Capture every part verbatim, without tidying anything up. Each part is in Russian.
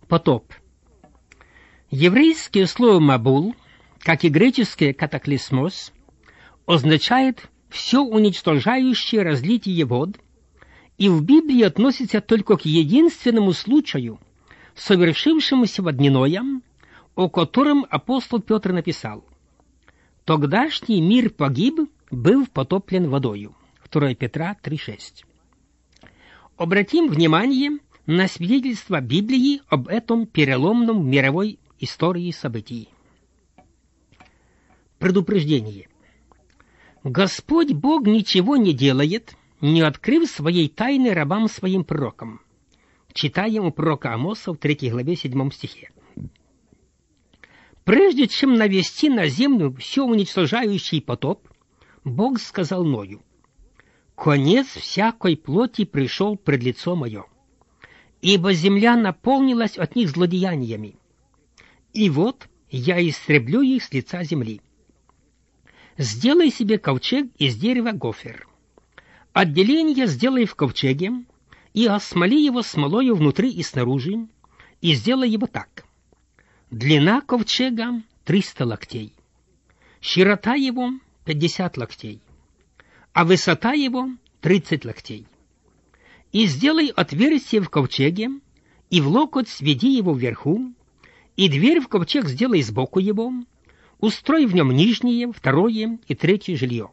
Потоп. Еврейское слово «мабул», как и греческое «катаклисмос», означает «все уничтожающее разлитие вод», и в Библии относится только к единственному случаю, совершившемуся в дни Ноя, о котором апостол Петр написал: «Тогдашний мир погиб, был потоплен водою». второе Петра три шесть. Обратим внимание на свидетельство Библии об этом переломном в мировой истории событий. Предупреждение. Господь Бог ничего не делает, не открыв своей тайны рабам своим пророкам. Читаем у пророка Амоса в третьей главе седьмом стихе. Прежде чем навести на землю все уничтожающий потоп, Бог сказал Ною: «Конец всякой плоти пришел пред лицо мое, ибо земля наполнилась от них злодеяниями. И вот я истреблю их с лица земли. Сделай себе ковчег из дерева гофер. Отделение сделай в ковчеге, и осмоли его смолою внутри и снаружи, и сделай его так. Длина ковчега — триста локтей, широта его — пятьдесят локтей, а высота его — тридцать локтей. И сделай отверстие в ковчеге, и в локоть сведи его вверху, и дверь в ковчег сделай сбоку его, устрой в нем нижнее, второе и третье жилье.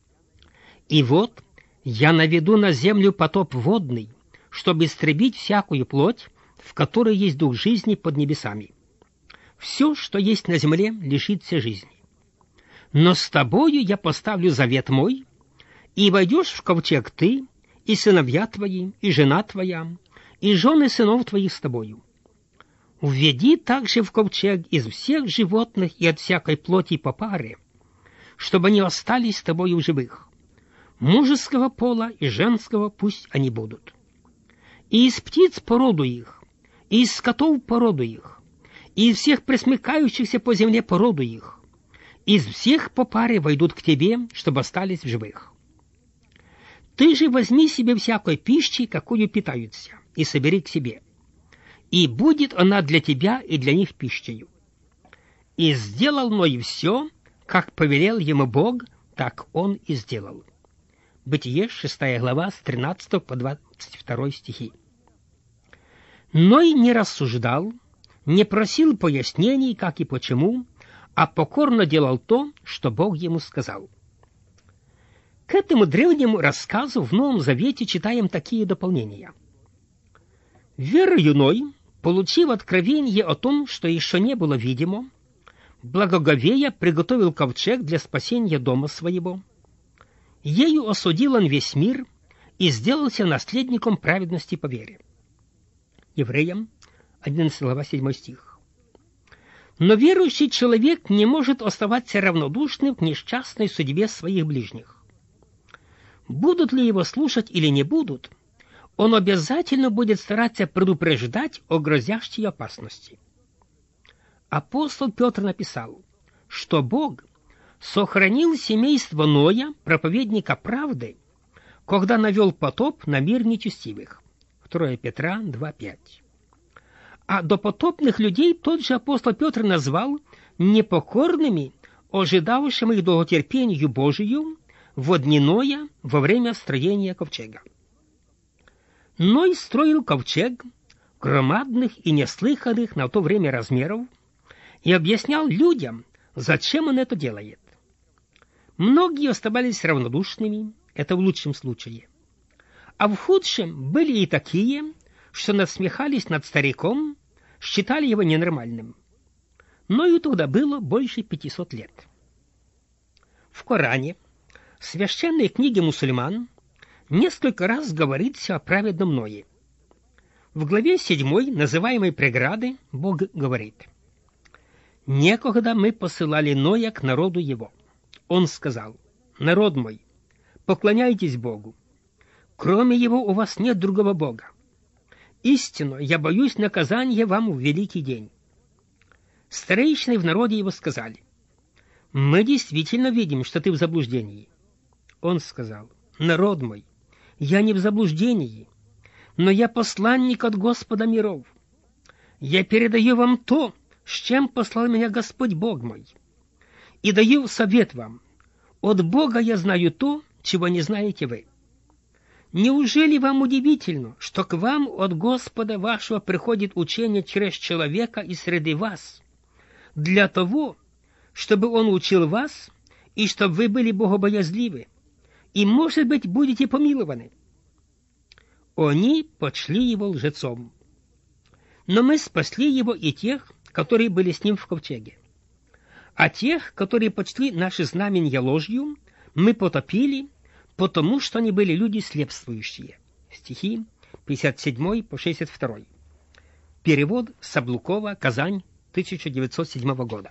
И вот я наведу на землю потоп водный, чтобы истребить всякую плоть, в которой есть дух жизни под небесами. Все, что есть на земле, лишится жизни. Но с тобою я поставлю завет мой, и войдешь в ковчег ты, и сыновья твои, и жена твоя, и жены сынов твоих с тобою. Введи также в ковчег из всех животных и от всякой плоти по паре, чтобы они остались с тобою в живых. Мужеского пола и женского пусть они будут. И из птиц породу их, и из скотов породу их, и из всех пресмыкающихся по земле породу их, из всех по паре войдут к тебе, чтобы остались в живых. Ты же возьми себе всякой пищи, какую питаются, и собери к себе, и будет она для тебя и для них пищею. И сделал Ной все, как повелел ему Бог, так он и сделал». Бытие, шестая глава, с тринадцатого по двадцать второй стихи. Ной не рассуждал, не просил пояснений, как и почему, а покорно делал то, что Бог ему сказал. К этому древнему рассказу в Новом Завете читаем такие дополнения. Верою Ной, получив откровение о том, что еще не было видимо, благоговея приготовил ковчег для спасения дома своего. Ею осудил он весь мир и сделался наследником праведности по вере. Евреям, одиннадцатая глава, седьмой стих. Но верующий человек не может оставаться равнодушным к несчастной судьбе своих ближних. Будут ли его слушать или не будут, он обязательно будет стараться предупреждать о грозящей опасности. Апостол Петр написал, что Бог сохранил семейство Ноя, проповедника правды, когда навел потоп на мир нечестивых. второе Петра два пять. А допотопных людей тот же апостол Петр назвал непокорными, ожидавшими долготерпению Божию во дни Ноя во время строения ковчега. Ной строил ковчег громадных и неслыханных на то время размеров и объяснял людям, зачем он это делает. Многие оставались равнодушными, это в лучшем случае. А в худшем были и такие, что насмехались над стариком, считали его ненормальным. Но и тогда было больше пятисот лет. В Коране, священной книге мусульман, несколько раз говорится о праведном Ное. В главе седьмой, называемой «Преграды», Бог говорит: «Некогда мы посылали Ноя к народу его. Он сказал: народ мой, поклоняйтесь Богу. Кроме его у вас нет другого Бога. Истинно, я боюсь наказания вам в великий день». Старейшины в народе его сказали: «Мы действительно видим, что ты в заблуждении». Он сказал: народ мой, я не в заблуждении, но я посланник от Господа миров. я передаю вам то, с чем послал меня Господь Бог мой, и даю совет вам. От Бога я знаю то, чего не знаете вы. Неужели вам удивительно, что к вам от Господа вашего приходит учение через человека из среды вас, для того, чтобы он учил вас, и чтобы вы были богобоязливы, и, может быть, будете помилованы? Они почли его лжецом. Но мы спасли его и тех, которые были с ним в ковчеге. А тех, которые почли наши знамения ложью, мы потопили, потому что они были люди слепствующие. Стихи пятьдесят седьмой по шестьдесят второй. Перевод Саблукова, Казань, тысяча девятьсот седьмого года.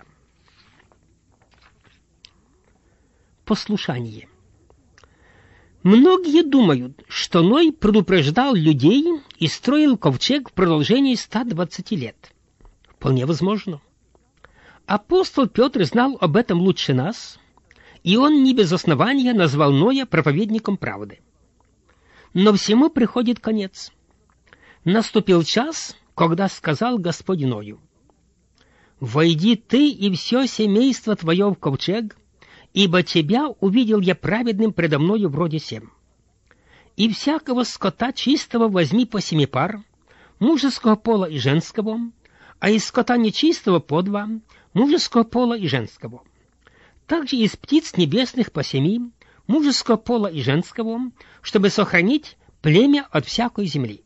Послушание. Многие думают, что Ной предупреждал людей и строил ковчег в продолжении ста двадцати лет. Вполне возможно. Апостол Петр знал об этом лучше нас, и он не без основания назвал Ноя проповедником правды. Но всему приходит конец. Наступил час, когда сказал Господь Ною: «Войди ты и все семейство твое в ковчег, ибо тебя увидел я праведным предо мною вроде сем. И всякого скота чистого возьми по семи пар, мужеского пола и женского, а из скота нечистого по два, мужеского пола и женского. Также из птиц небесных по семи, мужеского пола и женского, чтобы сохранить племя от всякой земли.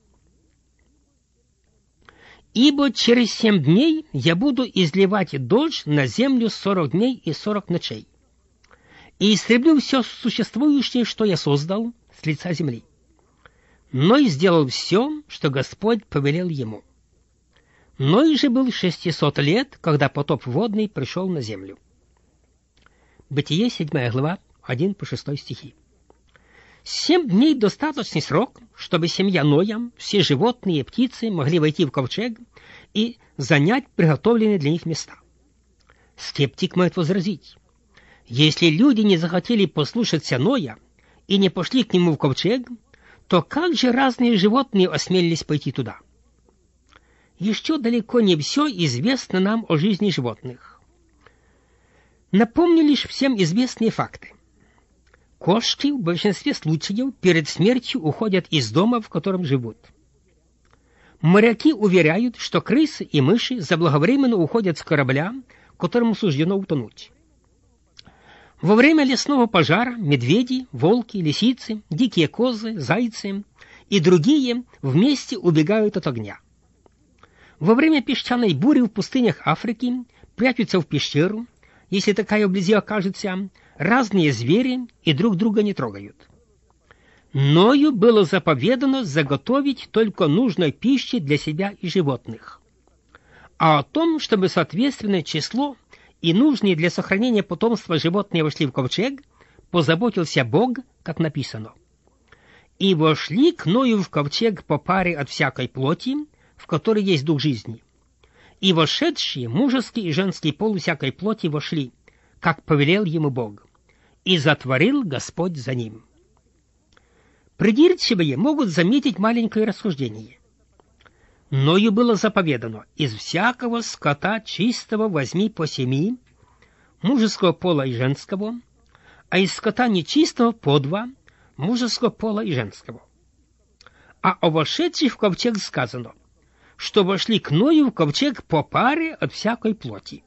Ибо через семь дней я буду изливать дождь на землю сорок дней и сорок ночей, и истреблю все существующее, что я создал, с лица земли». Ной сделал все, что Господь повелел ему. Ной же был шестисот лет, когда потоп водный пришел на землю. Бытие, седьмая глава, один по шестой стихи. Семь дней — достаточный срок, чтобы семья Ноя, все животные и птицы могли войти в ковчег и занять приготовленные для них места. Скептик может возразить: если люди не захотели послушаться Ноя и не пошли к нему в ковчег, то как же разные животные осмелились пойти туда? Еще далеко не все известно нам о жизни животных. Напомню лишь всем известные факты. Кошки в большинстве случаев перед смертью уходят из дома, в котором живут. Моряки уверяют, что крысы и мыши заблаговременно уходят с корабля, которому суждено утонуть. Во время лесного пожара медведи, волки, лисицы, дикие козы, зайцы и другие вместе убегают от огня. Во время песчаной бури в пустынях Африки прячутся в пещеру, если такая вблизи окажется, разные звери и друг друга не трогают. Ною было заповедано заготовить только нужной пищи для себя и животных. А о том, чтобы соответственное число и нужные для сохранения потомства животные вошли в ковчег, позаботился Бог, как написано: «И вошли к Ною в ковчег по паре от всякой плоти, в которой есть дух жизни. И вошедшие, мужеский и женский пол всякой плоти вошли, как повелел ему Бог, и затворил Господь за ним». Придирчивые могут заметить маленькое рассуждение. Ною было заповедано: из всякого скота чистого возьми по семи, мужеского пола и женского, а из скота нечистого по два, мужеского пола и женского. А о вошедших в ковчег сказано, что вошли к Ною в ковчег по паре от всякой плоти.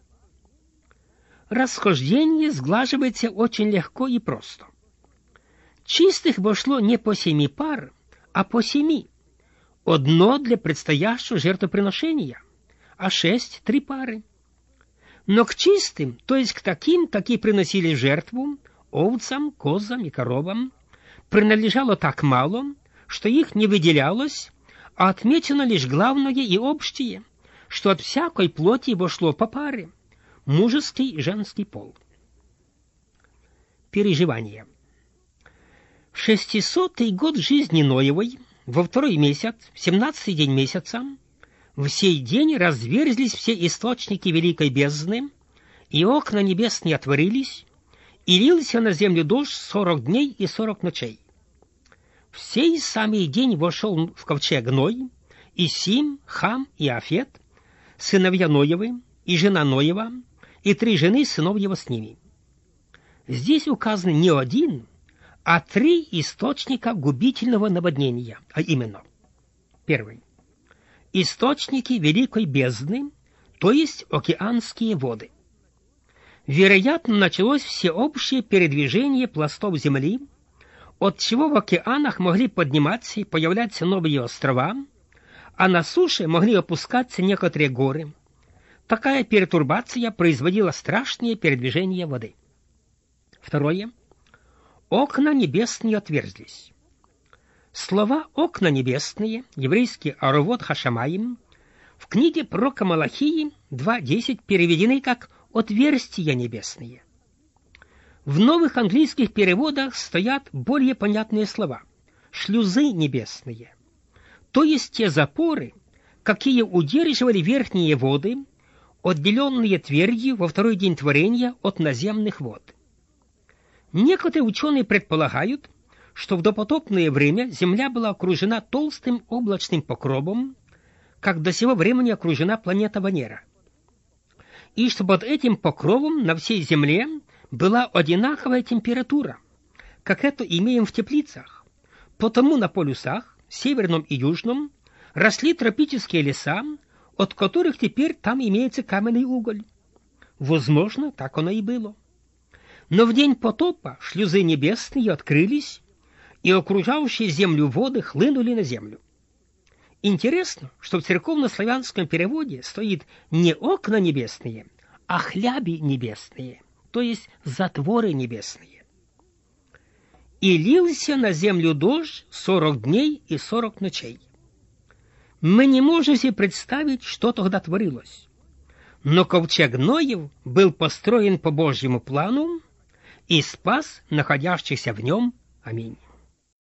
Расхождение сглаживается очень легко и просто. Чистых вошло не по семи пар, а по семи. Одно для предстоящего жертвоприношения, а шесть — три пары. Но к чистым, то есть к таким, какие приносили в жертву, овцам, козам и коровам, принадлежало так мало, что их не выделялось, а отмечено лишь главное и общее, что от всякой плоти вошло по паре, мужеский и женский пол. Переживание. В шестисотый год жизни Ноевой, во второй месяц, в семнадцатый день месяца, в сей день разверзлись все источники великой бездны, и окна небесные отворились, и лился на землю дождь сорок дней и сорок ночей. В сей самый день вошел в ковчег Ной, и Сим, Хам и Афет, сыновья Ноевы и жена Ноева, и три жены сынов его с ними. Здесь указаны не один, а три источника губительного наводнения, а именно: первый – источники великой бездны, то есть океанские воды. Вероятно, началось всеобщее передвижение пластов земли, от чего в океанах могли подниматься и появляться новые острова, а на суше могли опускаться некоторые горы. Такая пертурбация производила страшные передвижения воды. Второе. Окна небесные отверзлись. Слова «окна небесные», еврейский «аровот хашамаим», в книге пророка Малахии два десять переведены как «отверстия небесные». В новых английских переводах стоят более понятные слова «шлюзы небесные», то есть те запоры, какие удерживали верхние воды, отделенные твердью во второй день творения от наземных вод. Некоторые ученые предполагают, что в допотопное время Земля была окружена толстым облачным покровом, как до сего времени окружена планета Венера, и что под этим покровом на всей Земле была одинаковая температура, как это имеем в теплицах. Потому на полюсах, северном и южном, росли тропические леса, от которых теперь там имеется каменный уголь. Возможно, так оно и было. Но в день потопа шлюзы небесные открылись, и окружающие землю воды хлынули на землю. Интересно, что в церковно-славянском переводе стоит не окна небесные, а хляби небесные, то есть затворы небесные. И лился на землю дождь сорок дней и сорок ночей. Мы не можем себе представить, что тогда творилось. Но ковчег Ноев был построен по Божьему плану и спас находящихся в нем. Аминь.